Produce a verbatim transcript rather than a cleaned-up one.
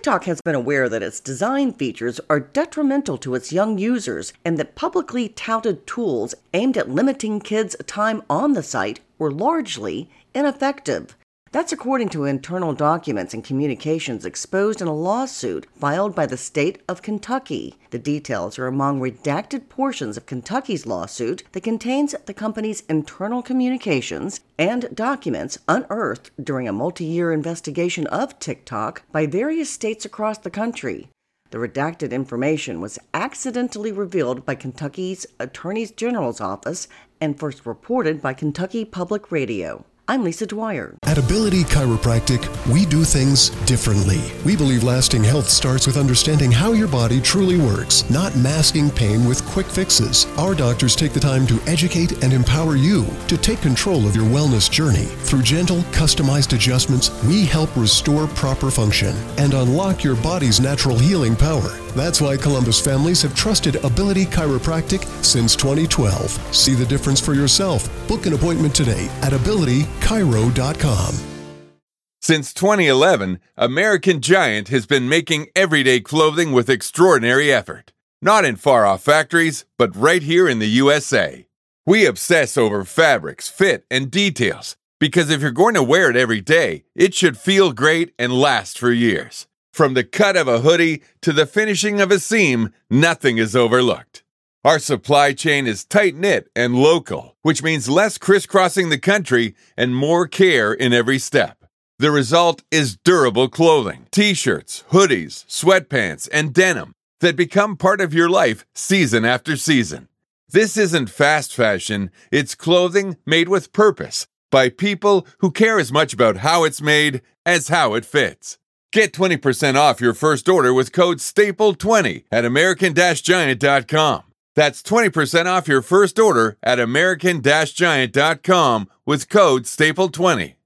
TikTok has been aware that its design features are detrimental to its young users and that publicly touted tools aimed at limiting kids' time on the site were largely ineffective. That's according to internal documents and communications exposed in a lawsuit filed by the state of Kentucky. The details are among redacted portions of Kentucky's lawsuit that contains the company's internal communications and documents unearthed during a multi-year investigation of TikTok by various states across the country. The redacted information was accidentally revealed by Kentucky's Attorney General's office and first reported by Kentucky Public Radio. I'm Lisa Dwyer. At Ability Chiropractic, we do things differently. We believe lasting health starts with understanding how your body truly works, not masking pain with quick fixes. Our doctors take the time to educate and empower you to take control of your wellness journey. Through gentle, customized adjustments, we help restore proper function and unlock your body's natural healing power. That's why Columbus families have trusted Ability Chiropractic since twenty twelve. See the difference for yourself. Book an appointment today at ability chiro dot com. Since twenty eleven, American Giant has been making everyday clothing with extraordinary effort. Not in far-off factories, but right here in the U S A. We obsess over fabrics, fit, and details, because if you're going to wear it every day, it should feel great and last for years. From the cut of a hoodie to the finishing of a seam, nothing is overlooked. Our supply chain is tight-knit and local, which means less crisscrossing the country and more care in every step. The result is durable clothing, t-shirts, hoodies, sweatpants, and denim that become part of your life season after season. This isn't fast fashion, it's clothing made with purpose by people who care as much about how it's made as how it fits. Get twenty percent off your first order with code staple twenty at american giant dot com. That's twenty percent off your first order at american giant dot com with code staple twenty.